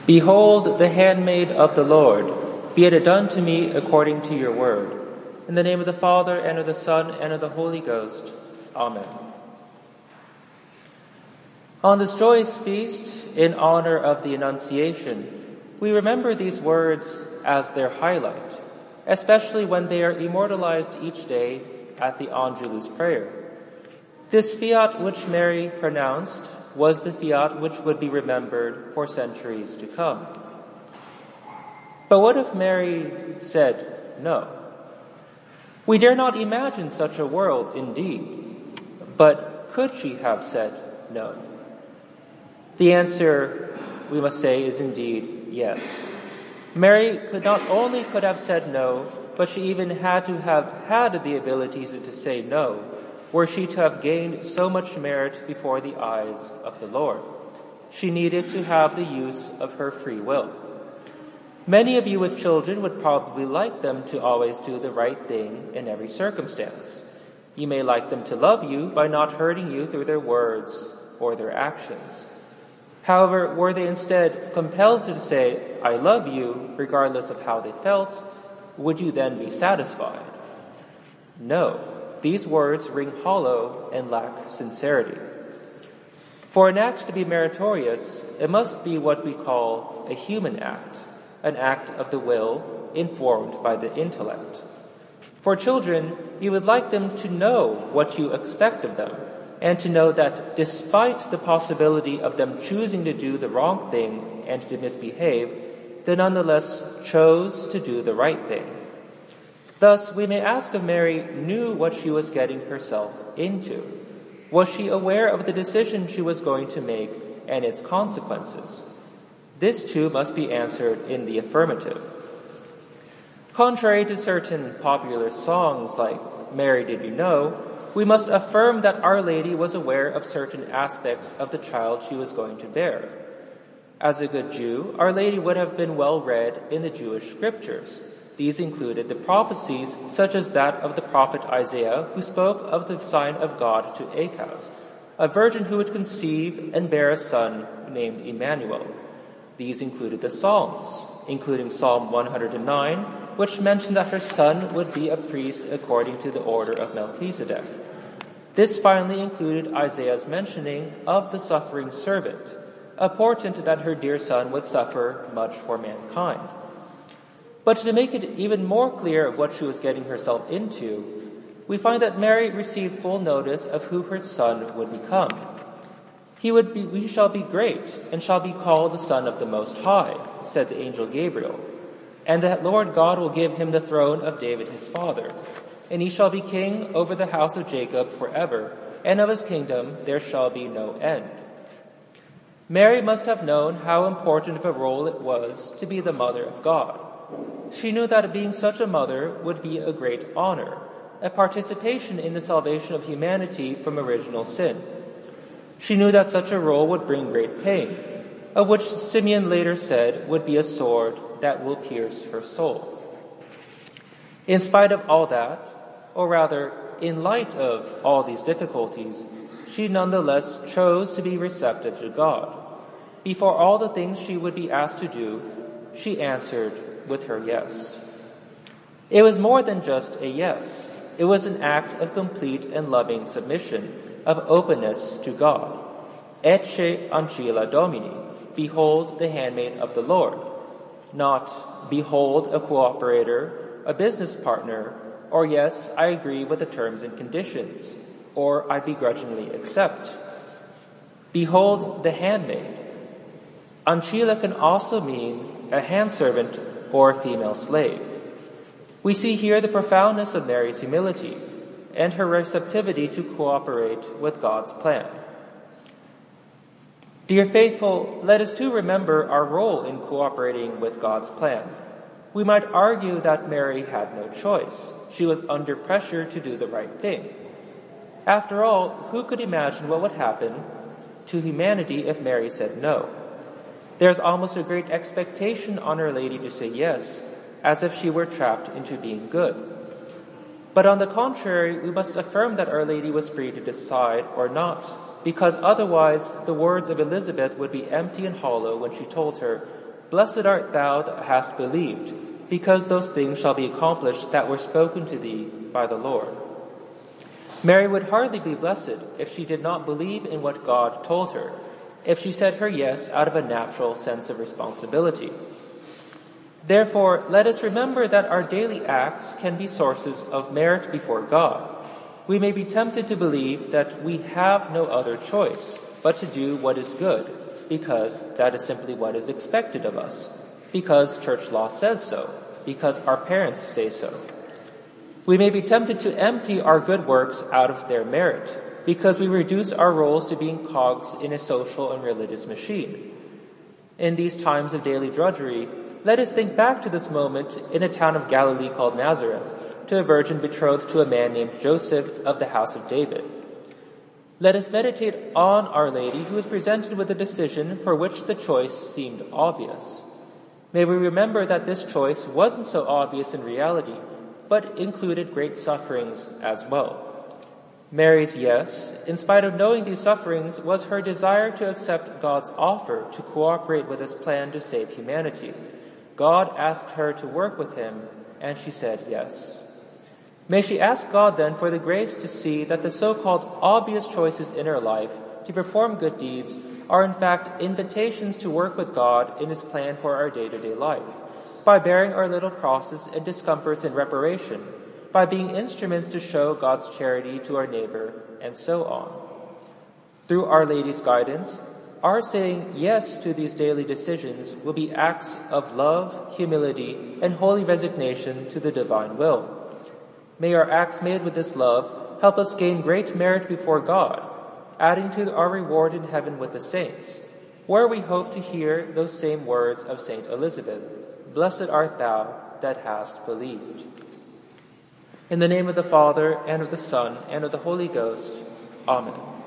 Behold, the handmaid of the Lord, be it done to me according to your word. In the name of the Father, and of the Son, and of the Holy Ghost. Amen. On this joyous feast, in honor of the Annunciation, we remember these words as their highlight, especially when they are immortalized each day at the Angelus prayer. This fiat which Mary pronounced was the fiat which would be remembered for centuries to come. But what if Mary said no? We dare not imagine such a world, indeed. But could she have said no? The answer, we must say, is indeed yes. Mary not only could have said no, but she even had to have had the ability to say no, were she to have gained so much merit before the eyes of the Lord. She needed to have the use of her free will. Many of you with children would probably like them to always do the right thing in every circumstance. You may like them to love you by not hurting you through their words or their actions. However, were they instead compelled to say, "I love you," regardless of how they felt, would you then be satisfied? No, these words ring hollow and lack sincerity. For an act to be meritorious, it must be what we call a human act, an act of the will informed by the intellect. For children, you would like them to know what you expect of them, and to know that despite the possibility of them choosing to do the wrong thing and to misbehave, they nonetheless chose to do the right thing. Thus, we may ask if Mary knew what she was getting herself into. Was she aware of the decision she was going to make and its consequences? This too must be answered in the affirmative. Contrary to certain popular songs like "Mary, Did You Know?", we must affirm that Our Lady was aware of certain aspects of the child she was going to bear. As a good Jew, Our Lady would have been well read in the Jewish scriptures. These included the prophecies such as that of the prophet Isaiah, who spoke of the sign of God to Achaz, a virgin who would conceive and bear a son named Emmanuel. These included the Psalms, including Psalm 109, which mentioned that her son would be a priest according to the order of Melchizedek. This finally included Isaiah's mentioning of the suffering servant, a portent that her dear son would suffer much for mankind. But to make it even more clear of what she was getting herself into, we find that Mary received full notice of who her son would become. He shall be great, and shall be called the Son of the Most High, said the angel Gabriel. And that Lord God will give him the throne of David his father, and he shall be king over the house of Jacob forever, and of his kingdom there shall be no end. Mary must have known how important of a role it was to be the mother of God. She knew that being such a mother would be a great honor, a participation in the salvation of humanity from original sin. She knew that such a role would bring great pain, of which Simeon later said would be a sword that will pierce her soul. In spite of all that, or rather, in light of all these difficulties, she nonetheless chose to be receptive to God. Before all the things she would be asked to do, she answered with her yes. It was more than just a yes. It was an act of complete and loving submission, of openness to God. Ecce ancilla Domini, behold the handmaid of the Lord. Not, behold a cooperator, a business partner, or yes, I agree with the terms and conditions, or I begrudgingly accept. Behold the handmaid. Ancilla can also mean a handservant or a female slave. We see here the profoundness of Mary's humility and her receptivity to cooperate with God's plan. Dear faithful, let us too remember our role in cooperating with God's plan. We might argue that Mary had no choice. She was under pressure to do the right thing. After all, who could imagine what would happen to humanity if Mary said no? There's almost a great expectation on Our Lady to say yes, as if she were trapped into being good. But on the contrary, we must affirm that Our Lady was free to decide or not, because otherwise the words of Elizabeth would be empty and hollow when she told her, Blessed art thou that hast believed, because those things shall be accomplished that were spoken to thee by the Lord. Mary would hardly be blessed if she did not believe in what God told her, if she said her yes out of a natural sense of responsibility. Therefore, let us remember that our daily acts can be sources of merit before God. We may be tempted to believe that we have no other choice but to do what is good, because that is simply what is expected of us, because church law says so, because our parents say so. We may be tempted to empty our good works out of their merit, because we reduce our roles to being cogs in a social and religious machine. In these times of daily drudgery, let us think back to this moment in a town of Galilee called Nazareth, to a virgin betrothed to a man named Joseph of the house of David. Let us meditate on Our Lady, who was presented with a decision for which the choice seemed obvious. May we remember that this choice wasn't so obvious in reality, but included great sufferings as well. Mary's yes, in spite of knowing these sufferings, was her desire to accept God's offer to cooperate with his plan to save humanity. God asked her to work with him, and she said yes. May she ask God then for the grace to see that the so-called obvious choices in her life to perform good deeds are in fact invitations to work with God in his plan for our day-to-day life, by bearing our little crosses and discomforts in reparation, by being instruments to show God's charity to our neighbor, and so on. Through Our Lady's guidance, our saying yes to these daily decisions will be acts of love, humility, and holy resignation to the divine will. May our acts made with this love help us gain great merit before God, adding to our reward in heaven with the saints, where we hope to hear those same words of Saint Elizabeth, "Blessed art thou that hast believed." In the name of the Father, and of the Son, and of the Holy Ghost. Amen.